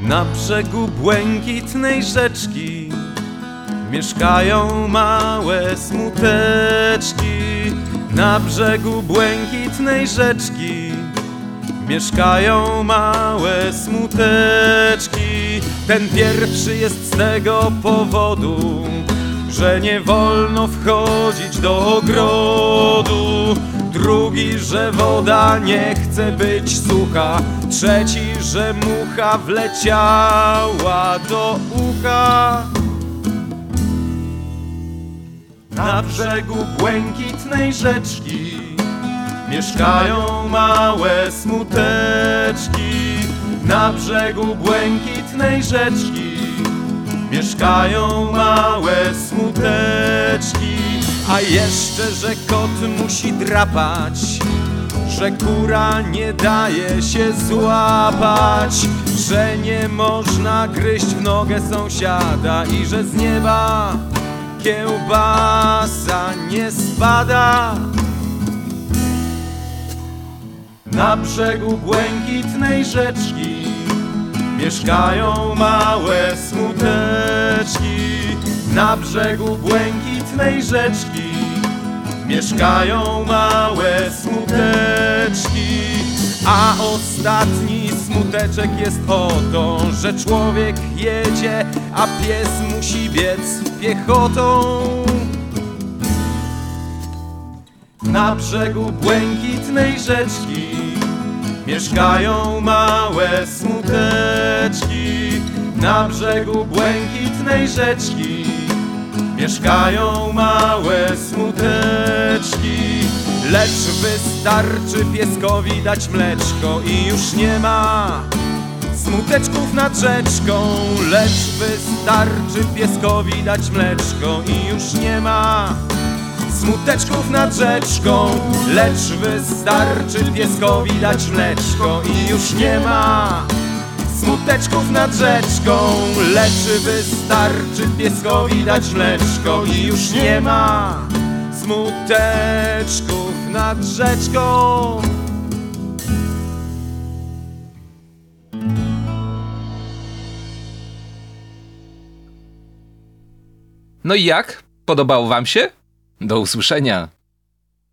Na brzegu błękitnej rzeczki mieszkają małe smuteczki. Na brzegu błękitnej rzeczki mieszkają małe smuteczki. Ten pierwszy jest z tego powodu, że nie wolno wchodzić do ogrodu. Drugi, że woda nie chce być sucha. Trzeci, że mucha wleciała do ucha. Na brzegu błękitnej rzeczki mieszkają małe smuteczki. Na brzegu błękitnej rzeczki mieszkają małe smuteczki. A jeszcze, że kot musi drapać, że kura nie daje się złapać, że nie można gryźć w nogę sąsiada i że z nieba kiełbasa nie spada. Na brzegu błękitnej rzeczki mieszkają małe smuteczki. Na brzegu błękitnej rzeczki mieszkają małe smuteczki. A ostatni smuteczek jest o to, że człowiek jedzie, a pies musi biec piechotą. Na brzegu błękitnej rzeczki mieszkają małe smuteczki. Na brzegu błękitnej rzeczki mieszkają małe smuteczki. Lecz wystarczy pieskowi dać mleczko i już nie ma smuteczków nad rzeczką. Lecz wystarczy pieskowi dać mleczko i już nie ma smuteczków nad rzeczką. Lecz wystarczy pieskowi dać mleczko i już nie ma smuteczków nad rzeczką. Lecz wystarczy pieskowi dać mleczko i już nie ma smuteczków nad rzeczką. No i jak? Podobało wam się? Do usłyszenia.